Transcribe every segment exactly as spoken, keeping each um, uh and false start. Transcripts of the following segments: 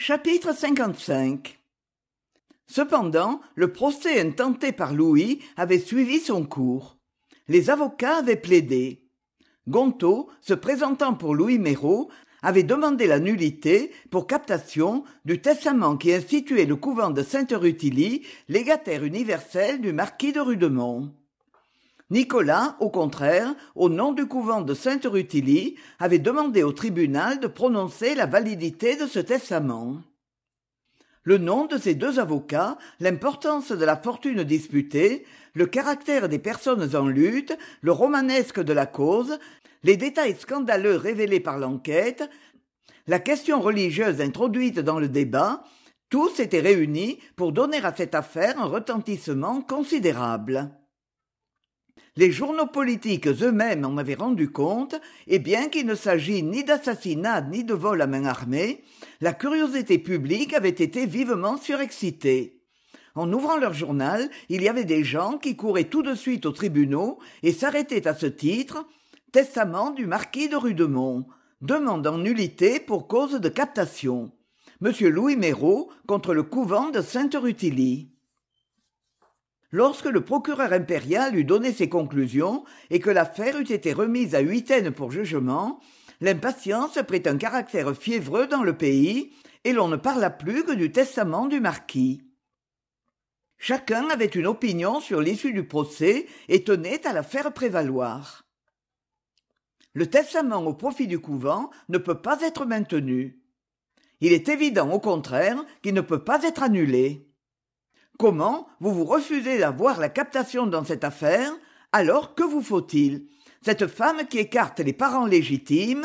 Chapitre cinquante-cinq. Cependant, le procès intenté par Louis avait suivi son cours. Les avocats avaient plaidé. Gontaut, se présentant pour Louis Méreau, avait demandé la nullité, pour captation, du testament qui instituait le couvent de Sainte-Rutilie, légataire universel du marquis de Rudemont. Nicolas, au contraire, au nom du couvent de Sainte-Rutilie, avait demandé au tribunal de prononcer la validité de ce testament. Le nom de ces deux avocats, l'importance de la fortune disputée, le caractère des personnes en lutte, le romanesque de la cause, les détails scandaleux révélés par l'enquête, la question religieuse introduite dans le débat, tous étaient réunis pour donner à cette affaire un retentissement considérable. Les journaux politiques eux-mêmes en avaient rendu compte, et bien qu'il ne s'agît ni d'assassinat ni de vol à main armée, la curiosité publique avait été vivement surexcitée. En ouvrant leur journal, il y avait des gens qui couraient tout de suite aux tribunaux et s'arrêtaient à ce titre « Testament du marquis de Rudemont, demande en nullité pour cause de captation. Monsieur Louis Méreau contre le couvent de Sainte-Rutilie ». Lorsque le procureur impérial eut donné ses conclusions et que l'affaire eut été remise à huitaine pour jugement, l'impatience prit un caractère fiévreux dans le pays, et l'on ne parla plus que du testament du marquis. Chacun avait une opinion sur l'issue du procès et tenait à la faire prévaloir. Le testament au profit du couvent ne peut pas être maintenu. Il est évident, au contraire, qu'il ne peut pas être annulé. Comment vous vous refusez d'avoir la captation dans cette affaire, alors que vous faut-il? Cette femme qui écarte les parents légitimes?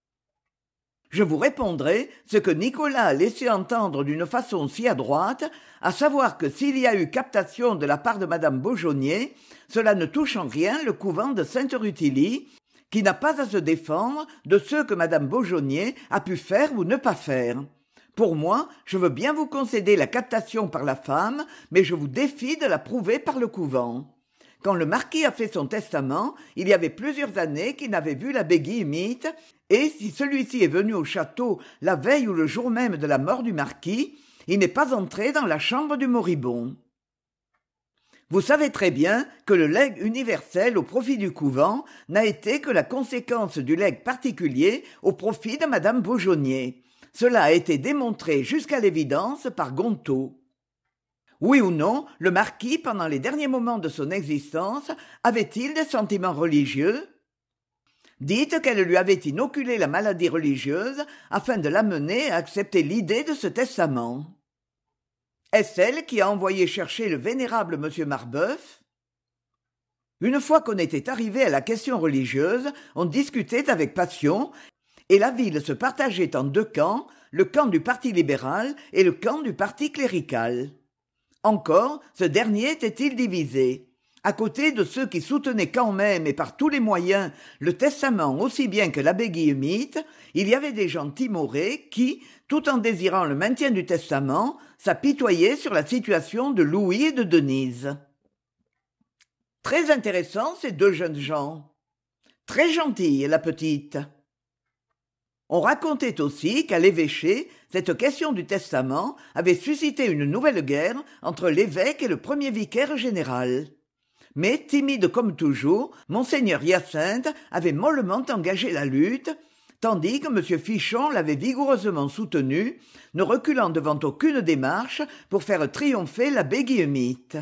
Je vous répondrai ce que Nicolas a laissé entendre d'une façon si adroite, à savoir que s'il y a eu captation de la part de madame Beaujonnier, cela ne touche en rien le couvent de Sainte-Rutilie, qui n'a pas à se défendre de ce que madame Beaujonnier a pu faire ou ne pas faire. Pour moi, je veux bien vous concéder la captation par la femme, mais je vous défie de la prouver par le couvent. Quand le marquis a fait son testament, il y avait plusieurs années qu'il n'avait vu l'abbé Guillemite, et si celui-ci est venu au château la veille ou le jour même de la mort du marquis, il n'est pas entré dans la chambre du moribond. Vous savez très bien que le legs universel au profit du couvent n'a été que la conséquence du legs particulier au profit de madame Beaujonnier. Cela a été démontré jusqu'à l'évidence par Gontaut. Oui ou non, le marquis, pendant les derniers moments de son existence, avait-il des sentiments religieux? Dites qu'elle lui avait inoculé la maladie religieuse afin de l'amener à accepter l'idée de ce testament. Est-ce elle qui a envoyé chercher le vénérable monsieur Marbeuf? Une fois qu'on était arrivé à la question religieuse, on discutait avec passion, et la ville se partageait en deux camps, le camp du parti libéral et le camp du parti clérical. Encore, ce dernier était-il divisé. À côté de ceux qui soutenaient quand même et par tous les moyens le testament aussi bien que l'abbé Guillemite, il y avait des gens timorés qui, tout en désirant le maintien du testament, s'apitoyaient sur la situation de Louis et de Denise. Très intéressants ces deux jeunes gens. Très gentille, la petite. On racontait aussi qu'à l'évêché, cette question du testament avait suscité une nouvelle guerre entre l'évêque et le premier vicaire général. Mais, timide comme toujours, monseigneur Hyacinthe avait mollement engagé la lutte, tandis que M. Fichon l'avait vigoureusement soutenu, ne reculant devant aucune démarche pour faire triompher l'abbé Guillemite.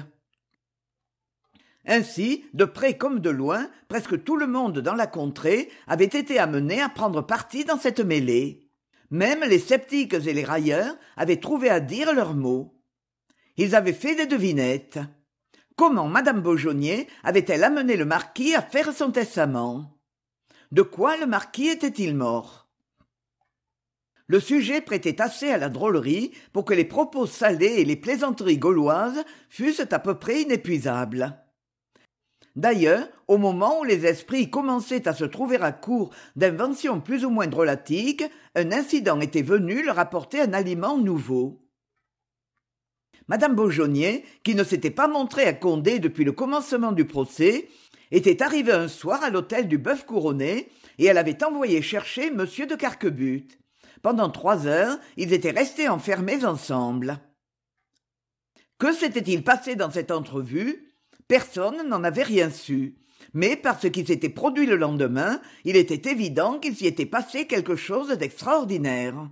Ainsi, de près comme de loin, presque tout le monde dans la contrée avait été amené à prendre parti dans cette mêlée. Même les sceptiques et les railleurs avaient trouvé à dire leurs mots. Ils avaient fait des devinettes. Comment madame Beaujonnier avait-elle amené le marquis à faire son testament? De quoi le marquis était-il mort? Le sujet prêtait assez à la drôlerie pour que les propos salés et les plaisanteries gauloises fussent à peu près inépuisables. D'ailleurs, au moment où les esprits commençaient à se trouver à court d'inventions plus ou moins drôlatiques, un incident était venu leur apporter un aliment nouveau. Madame Beaujonnier, qui ne s'était pas montrée à Condé depuis le commencement du procès, était arrivée un soir à l'hôtel du Bœuf Couronné et elle avait envoyé chercher monsieur de Carquebute. Pendant trois heures, ils étaient restés enfermés ensemble. Que s'était-il passé dans cette entrevue? Personne n'en avait rien su. Mais par ce qui s'était produit le lendemain, il était évident qu'il s'y était passé quelque chose d'extraordinaire.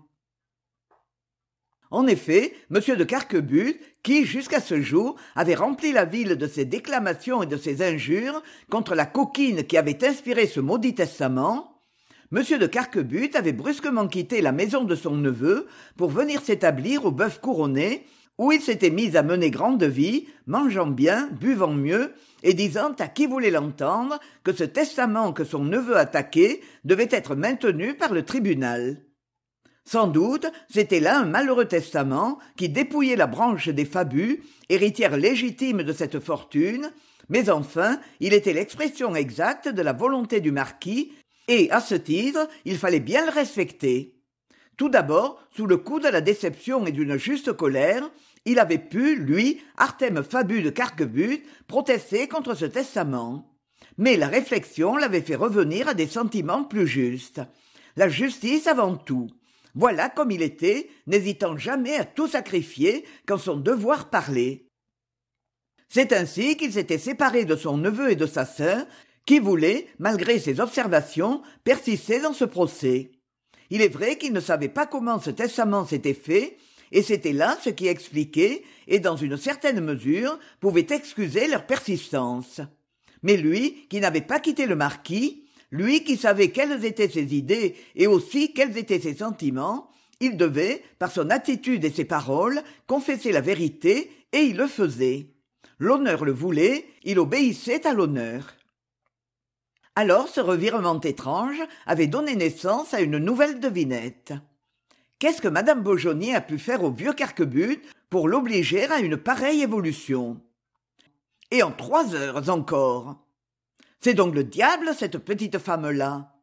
En effet, M. de Carquebut, qui, jusqu'à ce jour, avait rempli la ville de ses déclamations et de ses injures contre la coquine qui avait inspiré ce maudit testament, M. de Carquebut avait brusquement quitté la maison de son neveu pour venir s'établir au Bœuf Couronné, où il s'était mis à mener grande vie, mangeant bien, buvant mieux, et disant à qui voulait l'entendre que ce testament que son neveu attaquait devait être maintenu par le tribunal. Sans doute, c'était là un malheureux testament qui dépouillait la branche des Fabus, héritière légitime de cette fortune, mais enfin, il était l'expression exacte de la volonté du marquis, et, à ce titre, il fallait bien le respecter. Tout d'abord, sous le coup de la déception et d'une juste colère, il avait pu, lui, Artème Fabus de Carquebut, protester contre ce testament. Mais la réflexion l'avait fait revenir à des sentiments plus justes. La justice avant tout. Voilà comme il était, n'hésitant jamais à tout sacrifier quand son devoir parlait. C'est ainsi qu'il s'était séparé de son neveu et de sa sœur, qui voulaient, malgré ses observations, persister dans ce procès. Il est vrai qu'il ne savait pas comment ce testament s'était fait, et c'était là ce qui expliquait, et dans une certaine mesure, pouvait excuser leur persistance. Mais lui, qui n'avait pas quitté le marquis, lui qui savait quelles étaient ses idées et aussi quels étaient ses sentiments, il devait, par son attitude et ses paroles, confesser la vérité, et il le faisait. L'honneur le voulait, il obéissait à l'honneur. Alors ce revirement étrange avait donné naissance à une nouvelle devinette. Qu'est-ce que madame Beaujonnier a pu faire au vieux Carquebut pour l'obliger à une pareille évolution? Et en trois heures encore. C'est donc le diable, cette petite femme-là.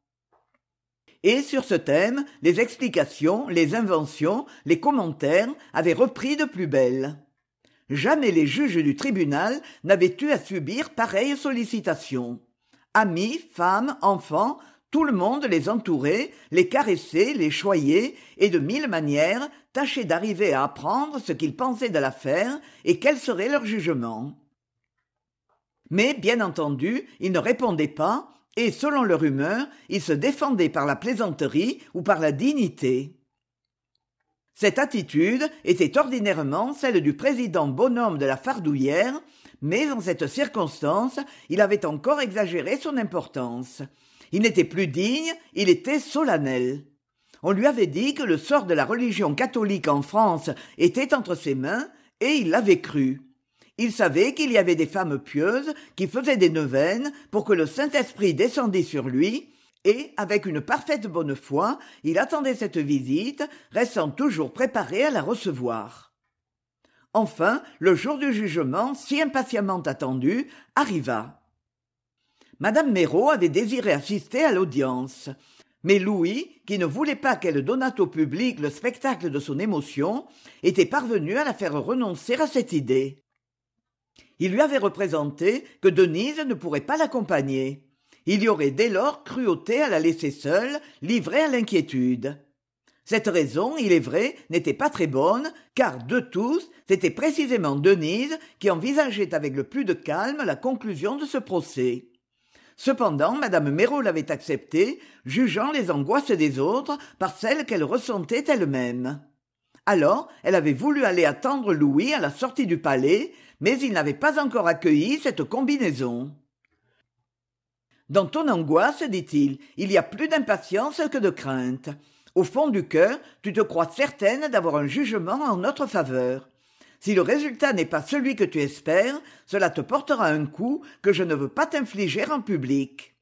Et sur ce thème, les explications, les inventions, les commentaires avaient repris de plus belle. Jamais les juges du tribunal n'avaient eu à subir pareille sollicitation. Amis, femmes, enfants, tout le monde les entourait, les caressait, les choyait, et de mille manières tâchait d'arriver à apprendre ce qu'ils pensaient de l'affaire et quel serait leur jugement. Mais, bien entendu, ils ne répondaient pas, et, selon leur humeur, ils se défendaient par la plaisanterie ou par la dignité. Cette attitude était ordinairement celle du président bonhomme de la Fardouillère, mais en cette circonstance, il avait encore exagéré son importance. Il n'était plus digne, il était solennel. On lui avait dit que le sort de la religion catholique en France était entre ses mains, et il l'avait cru. Il savait qu'il y avait des femmes pieuses qui faisaient des neuvaines pour que le Saint-Esprit descendît sur lui, et, avec une parfaite bonne foi, il attendait cette visite, restant toujours préparé à la recevoir. Enfin, le jour du jugement, si impatiemment attendu, arriva. Madame Méraut avait désiré assister à l'audience. Mais Louis, qui ne voulait pas qu'elle donnât au public le spectacle de son émotion, était parvenu à la faire renoncer à cette idée. Il lui avait représenté que Denise ne pourrait pas l'accompagner. Il y aurait dès lors cruauté à la laisser seule, livrée à l'inquiétude. Cette raison, il est vrai, n'était pas très bonne, car de tous, c'était précisément Denise qui envisageait avec le plus de calme la conclusion de ce procès. Cependant, madame Méraut l'avait accepté, jugeant les angoisses des autres par celles qu'elle ressentait elle-même. Alors, elle avait voulu aller attendre Louis à la sortie du palais, mais il n'avait pas encore accueilli cette combinaison. Dans ton angoisse, dit-il, il y a plus d'impatience que de crainte. Au fond du cœur, tu te crois certaine d'avoir un jugement en notre faveur. Si le résultat n'est pas celui que tu espères, cela te portera un coup que je ne veux pas t'infliger en public.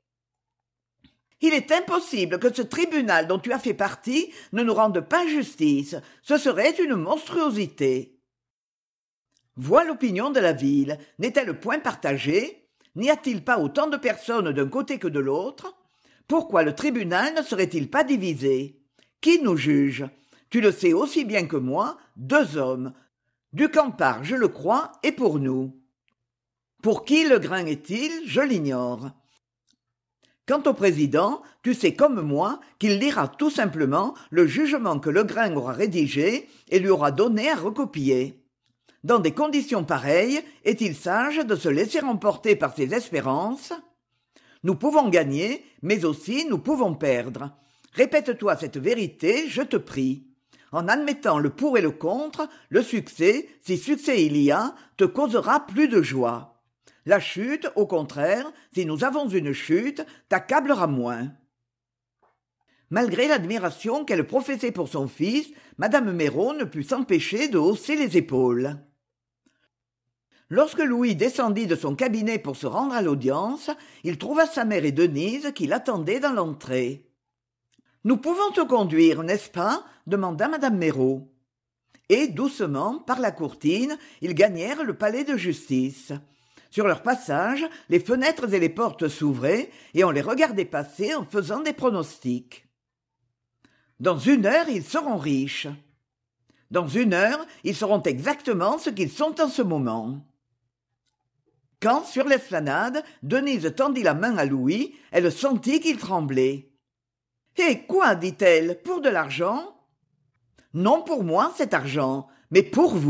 Il est impossible que ce tribunal dont tu as fait partie ne nous rende pas justice. Ce serait une monstruosité. Vois l'opinion de la ville. N'est-elle point partagée? N'y a-t-il pas autant de personnes d'un côté que de l'autre? Pourquoi le tribunal ne serait-il pas divisé? Qui nous juge? Tu le sais aussi bien que moi, deux hommes. Ducampard, je le crois, est pour nous. Pour qui le grain est-il, je l'ignore. Quant au président, tu sais comme moi qu'il lira tout simplement le jugement que Legrain aura rédigé et lui aura donné à recopier. Dans des conditions pareilles, est-il sage de se laisser emporter par ses espérances ? Nous pouvons gagner, mais aussi nous pouvons perdre. Répète-toi cette vérité, je te prie. En admettant le pour et le contre, le succès, si succès il y a, te causera plus de joie. La chute, au contraire, si nous avons une chute, t'accablera moins. Malgré l'admiration qu'elle professait pour son fils, madame Méraut ne put s'empêcher de hausser les épaules. Lorsque Louis descendit de son cabinet pour se rendre à l'audience, il trouva sa mère et Denise qui l'attendaient dans l'entrée. « Nous pouvons te conduire, n'est-ce pas ?» demanda madame Méraut. Et, doucement, par la courtine, ils gagnèrent le palais de justice. Sur leur passage, les fenêtres et les portes s'ouvraient, et on les regardait passer en faisant des pronostics. Dans une heure, ils seront riches. Dans une heure, ils seront exactement ce qu'ils sont en ce moment. Quand, sur l'esplanade, Denise tendit la main à Louis, elle sentit qu'il tremblait. « Eh, quoi ?» dit-elle, « pour de l'argent ?»« Non pour moi, cet argent, mais pour vous. »